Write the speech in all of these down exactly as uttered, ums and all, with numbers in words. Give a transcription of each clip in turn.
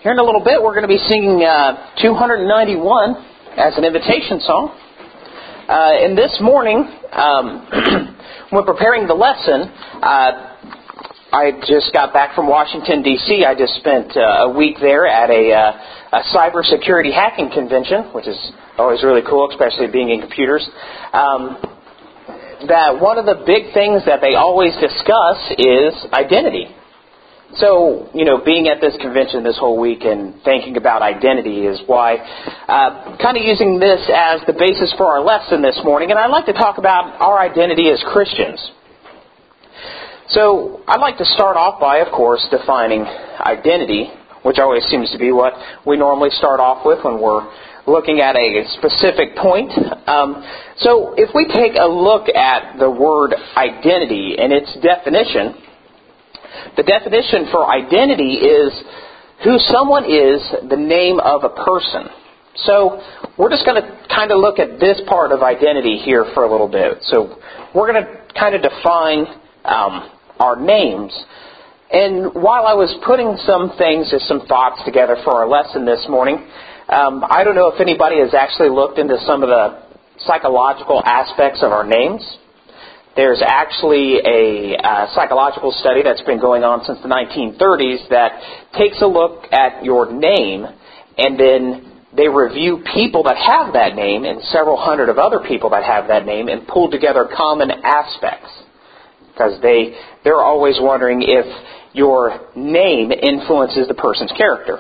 Here in a little bit, we're going to be singing uh, two ninety-one as an invitation song. Uh, and this morning, um, when preparing the lesson, uh, I just got back from Washington, D C I just spent uh, a week there at a, uh, a cybersecurity hacking convention, which is always really cool, especially being in computers. Um, that one of the big things that they always discuss is identity. So, you know, being at this convention this whole week and thinking about identity is why uh, kind of using this as the basis for our lesson this morning. And I'd like to talk about our identity as Christians. So I'd like to start off by, of course, defining identity, which always seems to be what we normally start off with when we're looking at a specific point. Um, so if we take a look at the word identity and its definition, the definition for identity is who someone is, the name of a person. So we're just going to kind of look at this part of identity here for a little bit. So we're going to kind of define um, our names. And while I was putting some things, just some thoughts together for our lesson this morning, um, I don't know if anybody has actually looked into some of the psychological aspects of our names. There's actually a uh, psychological study that's been going on since the nineteen thirties that takes a look at your name, and then they review people that have that name and several hundred of other people that have that name and pull together common aspects. Because they, they're always wondering if your name influences the person's character.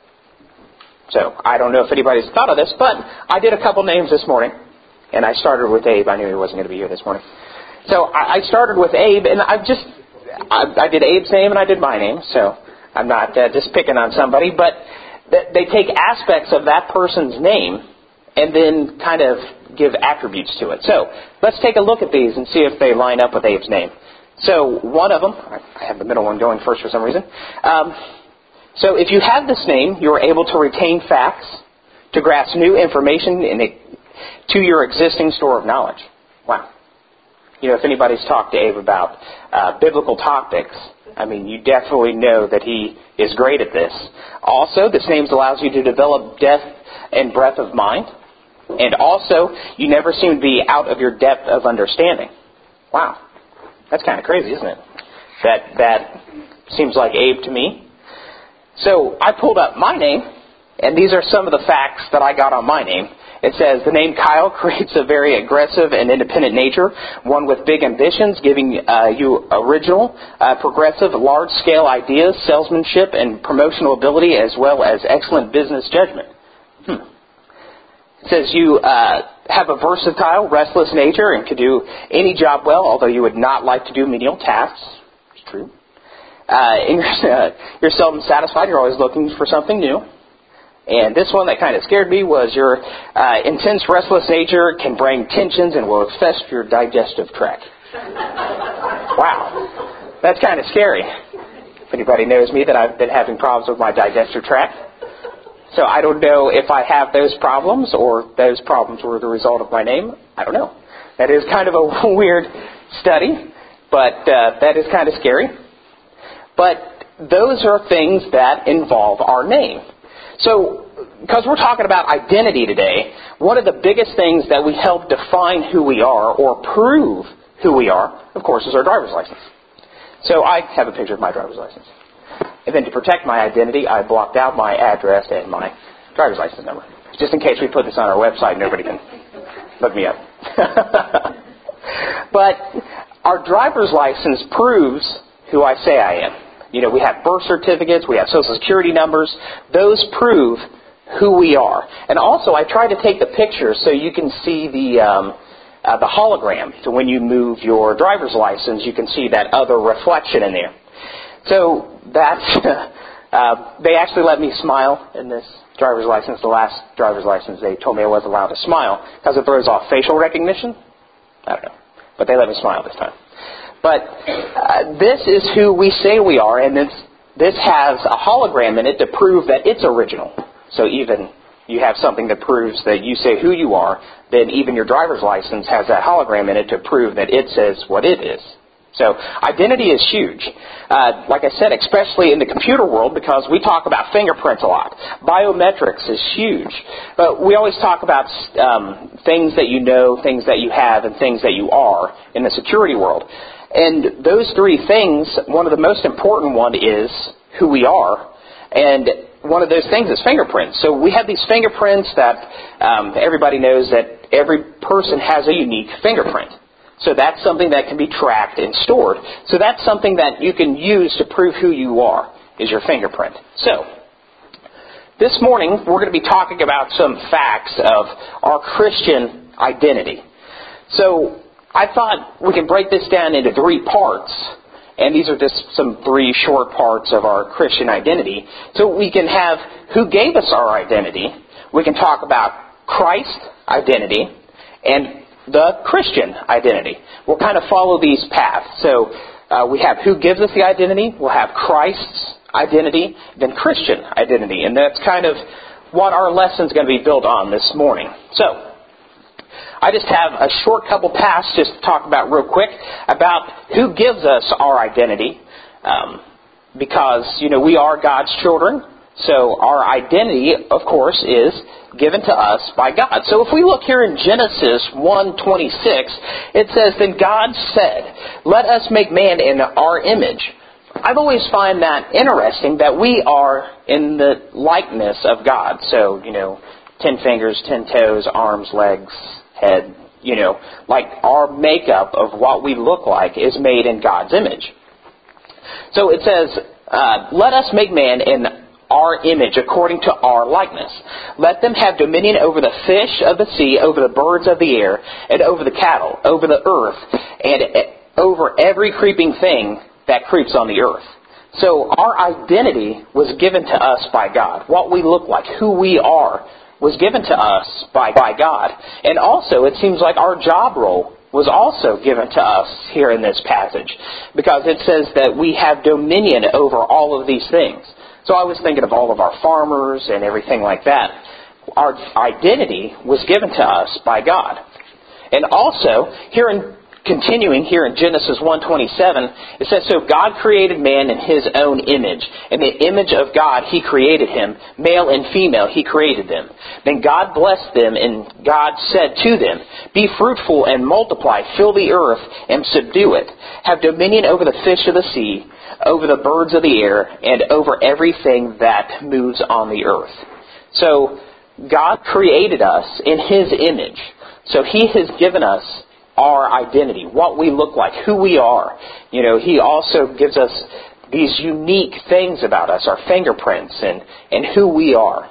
So I don't know if anybody's thought of this, but I did a couple names this morning, and I started with Abe. I knew he wasn't going to be here this morning. So I started with Abe, and I just, I, I did Abe's name and I did my name, so I'm not uh, just picking on somebody, but th- they take aspects of that person's name and then kind of give attributes to it. So let's take a look at these and see if they line up with Abe's name. So one of them, I have the middle one going first for some reason. Um, so if you have this name, you're able to retain facts, to grasp new information in a, to your existing store of knowledge. Wow. You know, if anybody's talked to Abe about uh, biblical topics, I mean, you definitely know that he is great at this. Also, this name allows you to develop depth and breadth of mind. And also, you never seem to be out of your depth of understanding. Wow. That's kind of crazy, isn't it? That, that seems like Abe to me. So I pulled up my name, and these are some of the facts that I got on my name. It says, the name Kyle creates a very aggressive and independent nature, one with big ambitions, giving uh, you original, uh, progressive, large-scale ideas, salesmanship, and promotional ability, as well as excellent business judgment. Hmm. It says you uh, have a versatile, restless nature and can do any job well, although you would not like to do menial tasks. It's true. Uh, and you're, uh, you're seldom satisfied. You're always looking for something new. And this one that kind of scared me was your uh, intense, restless nature can bring tensions and will infest your digestive tract. Wow. That's kind of scary. If anybody knows me, that I've been having problems with my digestive tract. So I don't know if I have those problems or those problems were the result of my name. I don't know. That is kind of a weird study, but uh, that is kind of scary. But those are things that involve our name. So, because we're talking about identity today, one of the biggest things that we help define who we are or prove who we are, of course, is our driver's license. So I have a picture of my driver's license. And then to protect my identity, I blocked out my address and my driver's license number. Just in case we put this on our website, nobody can look me up. But our driver's license proves who I say I am. You know, we have birth certificates, we have social security numbers. Those prove who we are. And also, I try to take the pictures so you can see the um, uh, the hologram. So when you move your driver's license, you can see that other reflection in there. So that's, uh, they actually let me smile in this driver's license. The last driver's license, they told me I wasn't allowed to smile because it throws off facial recognition. I don't know. But they let me smile this time. But uh, this is who we say we are, and this, this has a hologram in it to prove that it's original. So even you have something that proves that you say who you are, then even your driver's license has that hologram in it to prove that it says what it is. So identity is huge. Uh, like I said, especially in the computer world, because we talk about fingerprints a lot. Biometrics is huge. But we always talk about um, things that you know, things that you have, and things that you are in the security world. And those three things, one of the most important one is who we are. And one of those things is fingerprints. So we have these fingerprints that um, everybody knows that every person has a unique fingerprint. So that's something that can be tracked and stored. So that's something that you can use to prove who you are, is your fingerprint. So, this morning we're going to be talking about some facts of our Christian identity. So, I thought we can break this down into three parts. And these are just some three short parts of our Christian identity. So we can have who gave us our identity. We can talk about Christ's identity and the Christian identity. We'll kind of follow these paths. So uh, we have who gives us the identity, we'll have Christ's identity, then Christian identity. And that's kind of what our lesson's going to be built on this morning. So I just have a short couple paths just to talk about real quick about who gives us our identity. Um, because, you know, we are God's children. So our identity, of course, is given to us by God. So if we look here in Genesis one twenty-six, it says, "Then God said, 'Let us make man in our image.'" I've always find that interesting that we are in the likeness of God. So, you know, ten fingers, ten toes, arms, legs, head, you know, like our makeup of what we look like is made in God's image. So it says, uh, "Let us make man in our image according to our likeness. Let them have dominion over the fish of the sea, over the birds of the air, and over the cattle, over the earth, and over every creeping thing that creeps on the earth." So our identity was given to us by God. What we look like, who we are, was given to us by, by God. And also, it seems like our job role was also given to us here in this passage, because it says that we have dominion over all of these things. So I was thinking of all of our farmers and everything like that. Our identity was given to us by God. And also, here in continuing here in Genesis one twenty-seven, it says, "So God created man in His own image. In the image of God He created him. Male and female He created them. Then God blessed them, and God said to them, 'Be fruitful and multiply, fill the earth and subdue it. Have dominion over the fish of the sea, over the birds of the air, and over everything that moves on the earth.'" So God created us in His image. So He has given us our identity, what we look like, who we are. You know, He also gives us these unique things about us, our fingerprints and, and who we are.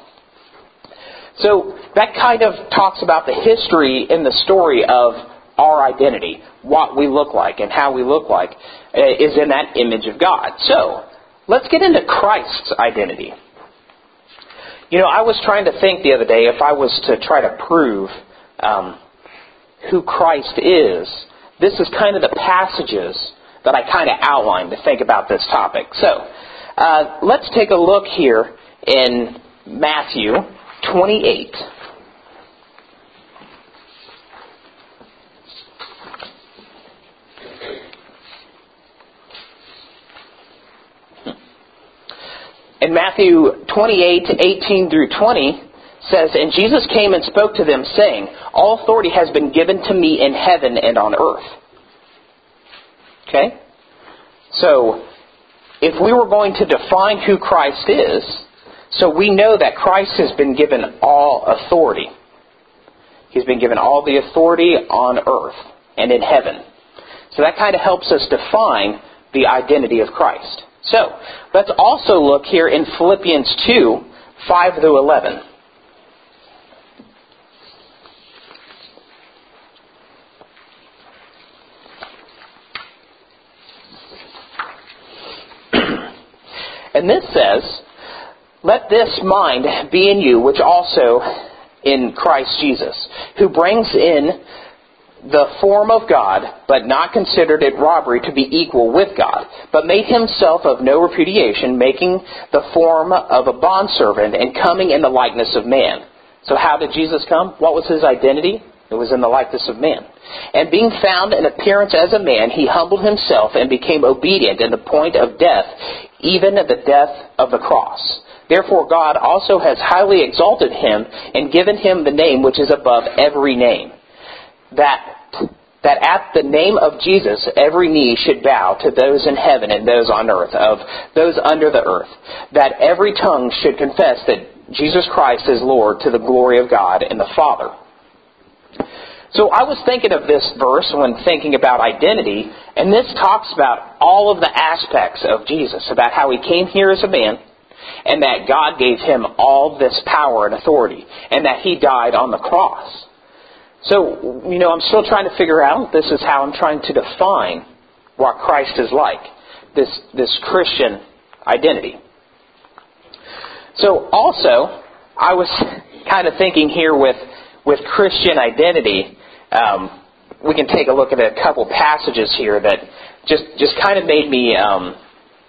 So that kind of talks about the history and the story of our identity, what we look like and how we look like, is in that image of God. So let's get into Christ's identity. You know, I was trying to think the other day if I was to try to prove um, who Christ is. This is kind of the passages that I kind of outlined to think about this topic. So uh, let's take a look here in Matthew twenty-eight. In Matthew twenty-eight, eighteen through twenty, says, "And Jesus came and spoke to them, saying, 'All authority has been given to me in heaven and on earth.'" Okay? So, if we were going to define who Christ is, so we know that Christ has been given all authority. He's been given all the authority on earth and in heaven. So that kind of helps us define the identity of Christ. So, let's also look here in Philippians two, five through eleven. And this says, "Let this mind be in you, which also in Christ Jesus, who brings in the form of God, but not considered it robbery to be equal with God, but made himself of no repudiation, making the form of a bondservant and coming in the likeness of man." So how did Jesus come? What was his identity? It was in the likeness of man. And being found in appearance as a man, he humbled himself and became obedient in the point of death, even the death of the cross. Therefore God also has highly exalted him and given him the name which is above every name, that that at the name of Jesus every knee should bow to those in heaven and those on earth, of those under the earth, that every tongue should confess that Jesus Christ is Lord, to the glory of God and the Father. So I was thinking of this verse when thinking about identity, and this talks about all of the aspects of Jesus, about how he came here as a man, and that God gave him all this power and authority, and that he died on the cross. So, you know, I'm still trying to figure out, this is how I'm trying to define what Christ is like, this, this Christian identity. So also, I was kind of thinking here with, with Christian identity, um, we can take a look at a couple passages here that just, just kind of made me um,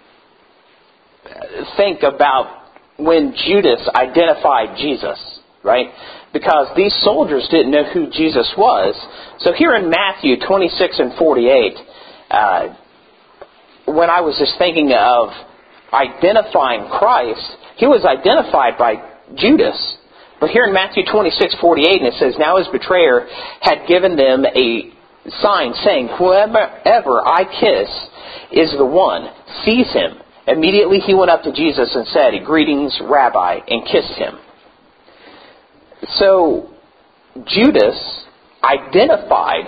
think about when Judas identified Jesus, right? Because these soldiers didn't know who Jesus was. So here in Matthew twenty-six and forty-eight, uh, when I was just thinking of identifying Christ, he was identified by Judas. But here in Matthew twenty-six forty-eight, and it says, now his betrayer had given them a sign saying, whoever I kiss is the one, seize him. Immediately he went up to Jesus and said, greetings, Rabbi, and kissed him. So Judas identified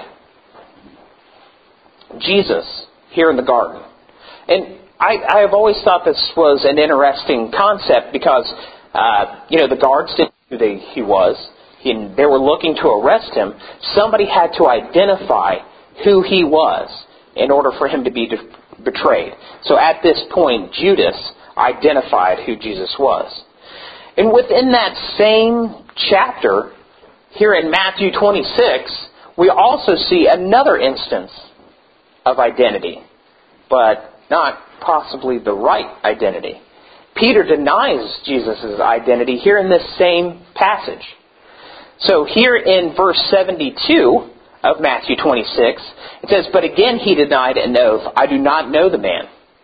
Jesus here in the garden. And I, I have always thought this was an interesting concept because, uh, you know, the guards didn't know who they, he was. He, they were looking to arrest him. Somebody had to identify who he was in order for him to be de- betrayed. So at this point, Judas identified who Jesus was. And within that same chapter, here in Matthew twenty-six, we also see another instance of identity, but not possibly the right identity. Peter denies Jesus' identity here in this same passage. So here in verse seventy-two of Matthew twenty-six, it says, but again he denied an oath, I do not know the man.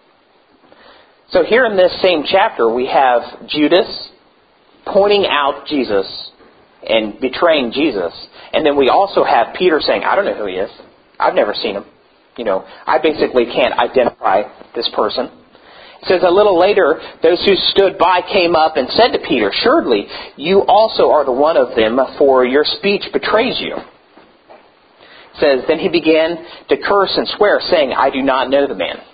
So here in this same chapter, we have Judas pointing out Jesus and betraying Jesus. And then we also have Peter saying, I don't know who he is. I've never seen him. You know, I basically can't identify this person. It says a little later, those who stood by came up and said to Peter, surely you also are the one of them, for your speech betrays you. It says, then he began to curse and swear, saying, I do not know the man.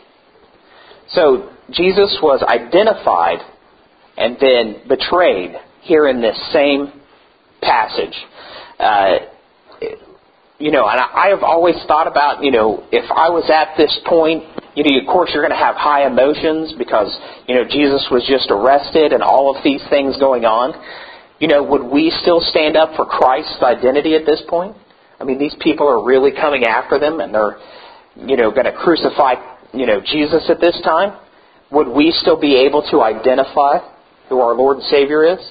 So Jesus was identified and then betrayed here in this same passage. Uh, you know, and I have always thought about, you know, if I was at this point, you know, of course you're going to have high emotions because, you know, Jesus was just arrested and all of these things going on. You know, would we still stand up for Christ's identity at this point? I mean, these people are really coming after them and they're, you know, going to crucify, you know, Jesus at this time. Would we still be able to identify who our Lord and Savior is?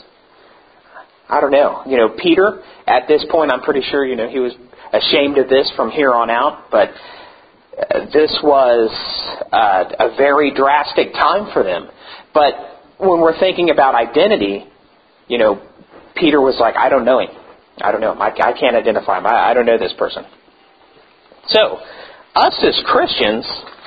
I don't know. You know, Peter, at this point, I'm pretty sure, you know, he was ashamed of this from here on out, but uh, this was uh, a very drastic time for them. But when we're thinking about identity, you know, Peter was like, I don't know him. I don't know him. I, I can't identify him. I, I don't know this person. So, us as Christians,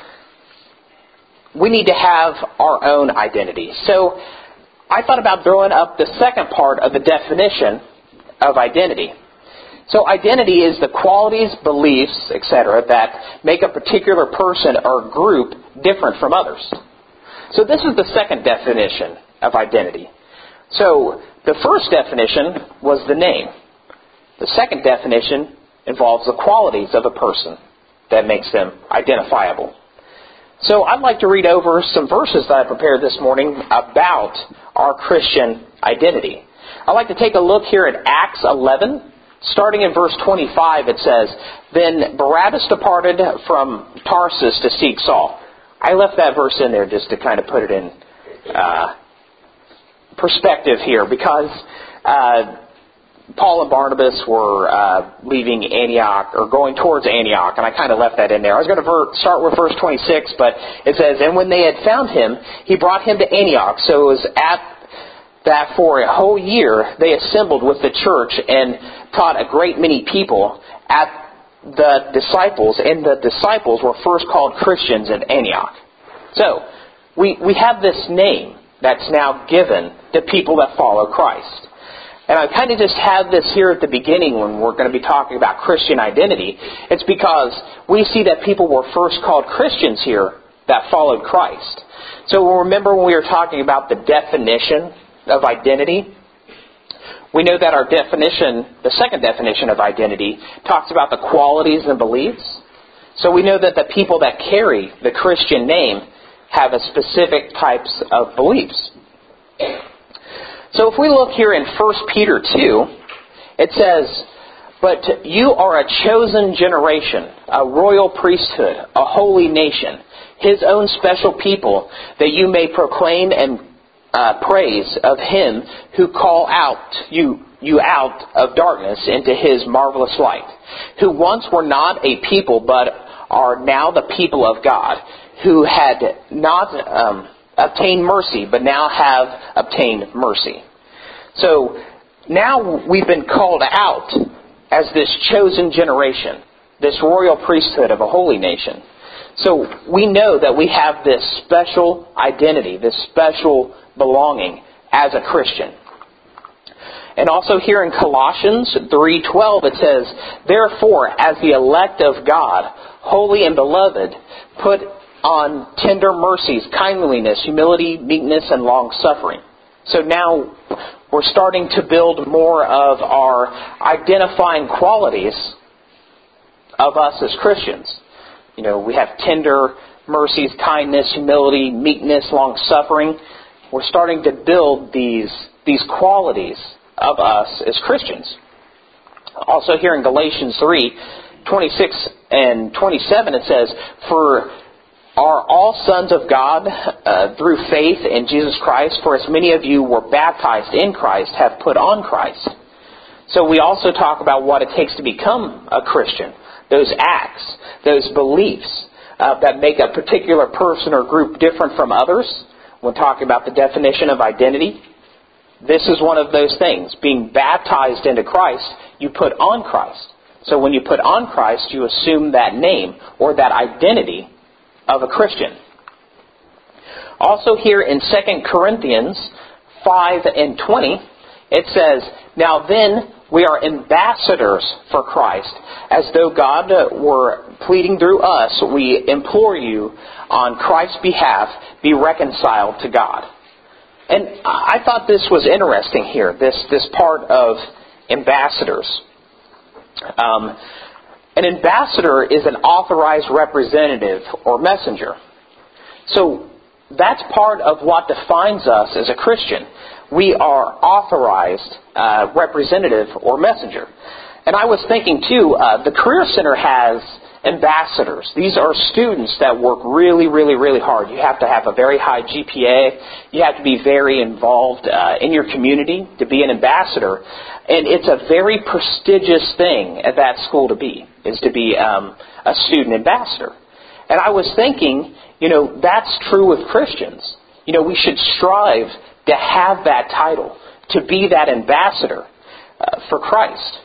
we need to have our own identity. So, I thought about throwing up the second part of the definition of identity. So identity is the qualities, beliefs, et cetera that make a particular person or group different from others. So this is the second definition of identity. So the first definition was the name. The second definition involves the qualities of a person that makes them identifiable. So I'd like to read over some verses that I prepared this morning about our Christian identity. I'd like to take a look here at Acts eleven. Starting in verse twenty-five, it says, then Barabbas departed from Tarsus to seek Saul. I left that verse in there just to kind of put it in uh, perspective here because uh, Paul and Barnabas were uh, leaving Antioch, or going towards Antioch, and I kind of left that in there. I was going to ver- start with verse twenty-six, but it says, "And when they had found him, he brought him to Antioch. So it was at that for a whole year they assembled with the church and taught a great many people at the disciples, and the disciples were first called Christians at Antioch." So, we, we have this name that's now given to people that follow Christ. And I kind of just have this here at the beginning when we're going to be talking about Christian identity. It's because we see that people were first called Christians here that followed Christ. So remember when we were talking about the definition of identity? We know that our definition, the second definition of identity, talks about the qualities and beliefs. So we know that the people that carry the Christian name have a specific types of beliefs. So if we look here in First Peter two, it says, "But you are a chosen generation, a royal priesthood, a holy nation, His own special people, that you may proclaim and uh, praise of Him who call out you you out of darkness into His marvelous light, who once were not a people, but are now the people of God, who had not um, obtained mercy, but now have obtained mercy." So now we've been called out as this chosen generation, this royal priesthood of a holy nation. So we know that we have this special identity, this special belonging as a Christian. And also here in Colossians three twelve it says, "Therefore, as the elect of God, holy and beloved, put on tender mercies, kindliness, humility, meekness, and long-suffering." So now we're starting to build more of our identifying qualities of us as Christians. You know, we have tender mercies, kindness, humility, meekness, long-suffering. We're starting to build these, these qualities of us as Christians. Also here in Galatians three twenty-six and twenty-seven it says, "For are all sons of God uh, through faith in Jesus Christ, for as many of you were baptized in Christ have put on Christ." So we also talk about what it takes to become a Christian. Those acts, those beliefs uh, that make a particular person or group different from others. When talking about the definition of identity, this is one of those things. Being baptized into Christ, you put on Christ. So when you put on Christ, you assume that name or that identity of a Christian. Also here in Second Corinthians five and twenty, it says, "Now then, we are ambassadors for Christ. As though God were pleading through us, we implore you on Christ's behalf, be reconciled to God." And I thought this was interesting here, this, this part of ambassadors. Um, An ambassador is an authorized representative or messenger. So that's part of what defines us as a Christian. We are authorized uh, representative or messenger. And I was thinking too, uh, the Career Center has ambassadors. These are students that work really, really, really hard. You have to have a very high G P A. You have to be very involved uh, in your community to be an ambassador. And it's a very prestigious thing at that school to be, is to be um, a student ambassador. And I was thinking, you know, that's true with Christians. You know, we should strive to have that title, to be that ambassador uh, for Christ.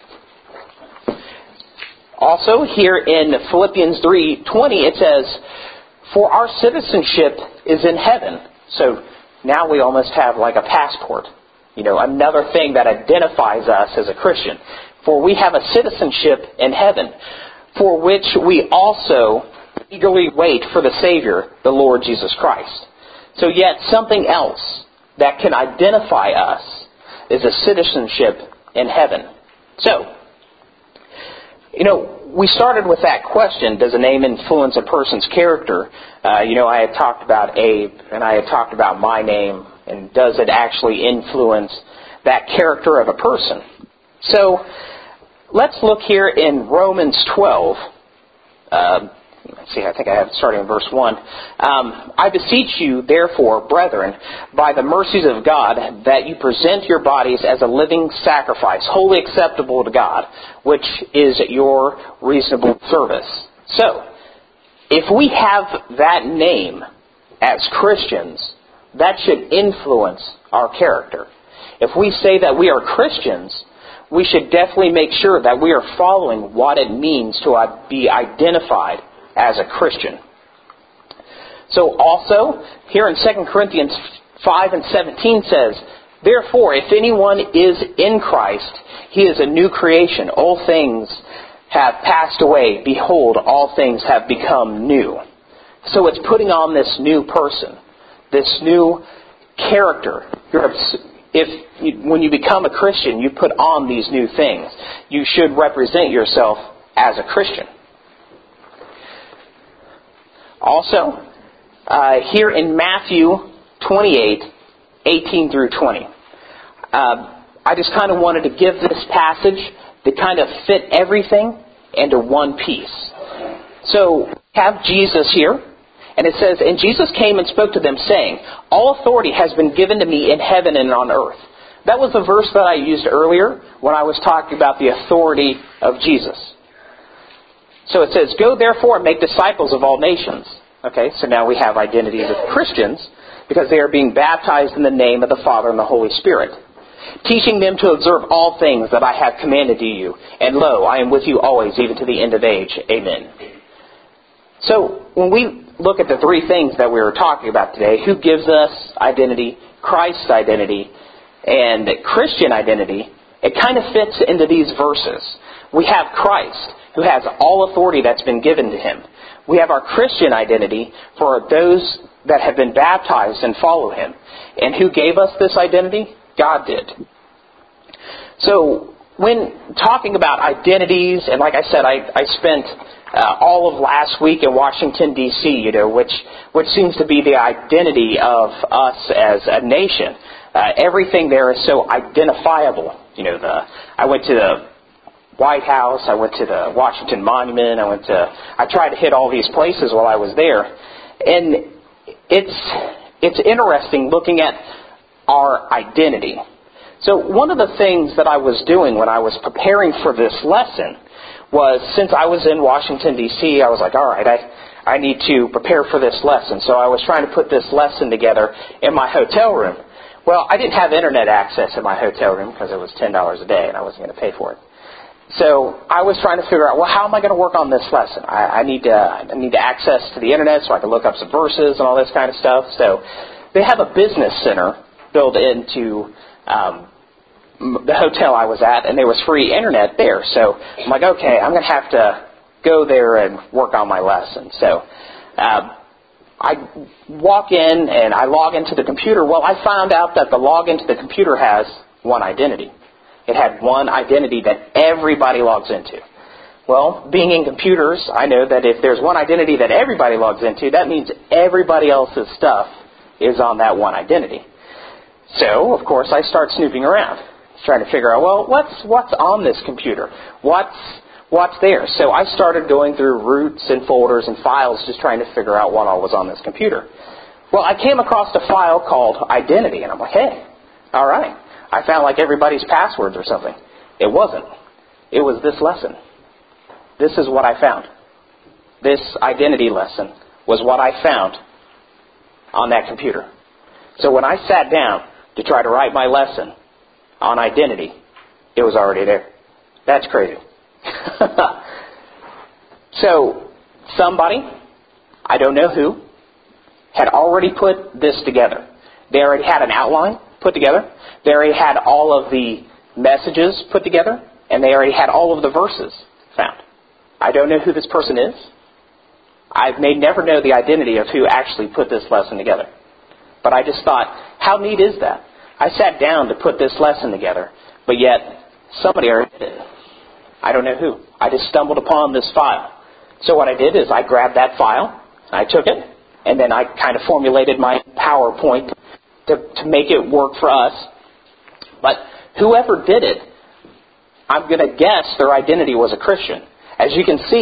Also, here in Philippians three twenty, it says, "For our citizenship is in heaven." So now we almost have like a passport. You know, another thing that identifies us as a Christian. "For we have a citizenship in heaven, for which we also eagerly wait for the Savior, the Lord Jesus Christ." So yet something else that can identify us is a citizenship in heaven. So, you know, we started with that question, does a name influence a person's character? Uh, you know, I had talked about Abe, and I had talked about my name, and does it actually influence that character of a person? So, let's look here in Romans twelve. Uh, let's see, I think I have it starting in verse one. Um, I beseech you, therefore, brethren, by the mercies of God, that you present your bodies as a living sacrifice, wholly acceptable to God, which is your reasonable service. So, if we have that name as Christians, that should influence our character. If we say that we are Christians, we should definitely make sure that we are following what it means to be identified as a Christian. So also, here in Second Corinthians five and seventeen says, therefore, if anyone is in Christ, he is a new creation. All things have passed away. Behold, all things have become new. So it's putting on this new person, this new character. If you, when you become a Christian, you put on these new things. You should represent yourself as a Christian. Also, uh, here in Matthew twenty-eight, eighteen through twenty, uh, I just kind of wanted to give this passage to kind of fit everything into one piece. So, we have Jesus here, and it says, and Jesus came and spoke to them, saying, all authority has been given to me in heaven and on earth. That was the verse that I used earlier when I was talking about the authority of Jesus. So it says, go therefore and make disciples of all nations. Okay, so now we have identities of Christians because they are being baptized in the name of the Father and the Holy Spirit, teaching them to observe all things that I have commanded to you. And lo, I am with you always, even to the end of age. Amen. So when we look at the three things that we were talking about today, who gives us identity, Christ's identity, and Christian identity, it kind of fits into these verses. We have Christ, who has all authority that's been given to him. We have our Christian identity for those that have been baptized and follow him. And who gave us this identity? God did. So when talking about identities, and like I said, I, I spent uh, all of last week in Washington, D C, you know, which, which seems to be the identity of us as a nation. Uh, everything there is so identifiable. You know, the I went to the White House, I went to the Washington Monument, I went to, I tried to hit all these places while I was there. And it's, it's interesting looking at our identity. So one of the things that I was doing when I was preparing for this lesson was, since I was in Washington, D C, I was like, all right, I, I need to prepare for this lesson. So I was trying to put this lesson together in my hotel room. Well, I didn't have internet access in my hotel room because it was ten dollars a day and I wasn't going to pay for it. So I was trying to figure out, well, how am I going to work on this lesson? I, I need to I need to access to the internet so I can look up some verses and all this kind of stuff. So they have a business center built into um, the hotel I was at, and there was free internet there. So I'm like, okay, I'm going to have to go there and work on my lesson. So um, I walk in and I log into the computer. Well, I found out that the login to the computer has one identity. It had one identity that everybody logs into. Well, being in computers, I know that if there's one identity that everybody logs into, that means everybody else's stuff is on that one identity. So, of course, I start snooping around, trying to figure out, well, what's what's on this computer? What's what's there? So I started going through roots and folders and files, just trying to figure out what all was on this computer. Well, I came across a file called identity, and I'm like, hey, all right. I found like everybody's passwords or something. It wasn't. It was this lesson. This is what I found. This identity lesson was what I found on that computer. So when I sat down to try to write my lesson on identity, it was already there. That's crazy. So somebody, I don't know who, had already put this together. They already had an outline put together. They already had all of the messages put together, and they already had all of the verses found. I don't know who this person is. I may never know the identity of who actually put this lesson together. But I just thought, how neat is that? I sat down to put this lesson together, but yet somebody already did it. I don't know who. I just stumbled upon this file. So what I did is I grabbed that file, I took it, and then I kind of formulated my PowerPoint to, to make it work for us. But whoever did it, I'm going to guess their identity was a Christian. As you can see,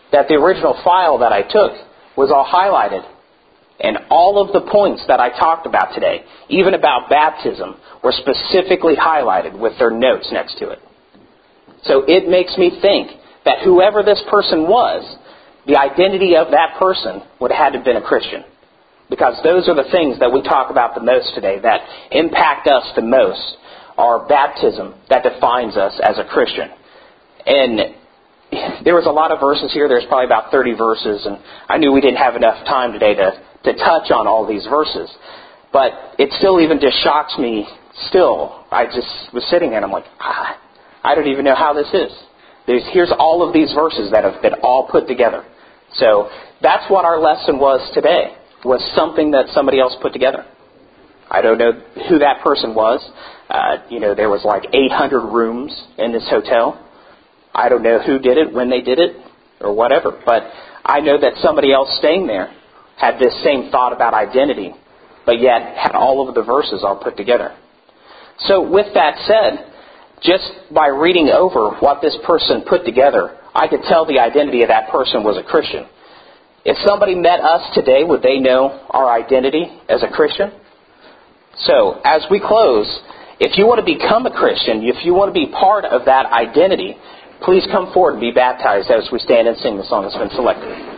that the original file that I took was all highlighted. And all of the points that I talked about today, even about baptism, were specifically highlighted with their notes next to it. So it makes me think that whoever this person was, the identity of that person would have had to have been a Christian. Because those are the things that we talk about the most today that impact us the most, are baptism that defines us as a Christian. And there was a lot of verses here. There's probably about thirty verses, and I knew we didn't have enough time today to, to touch on all these verses. But it still even just shocks me still. I just was sitting there and I'm like, ah, I don't even know how this is. There's, here's all of these verses that have been all put together. So that's what our lesson was today, was something that somebody else put together. I don't know who that person was. Uh, you know, there was like eight hundred rooms in this hotel. I don't know who did it, when they did it, or whatever. But I know that somebody else staying there had this same thought about identity, but yet had all of the verses all put together. So with that said, just by reading over what this person put together, I could tell the identity of that person was a Christian. If somebody met us today, would they know our identity as a Christian? So, as we close, if you want to become a Christian, if you want to be part of that identity, please come forward and be baptized as we stand and sing the song that's been selected.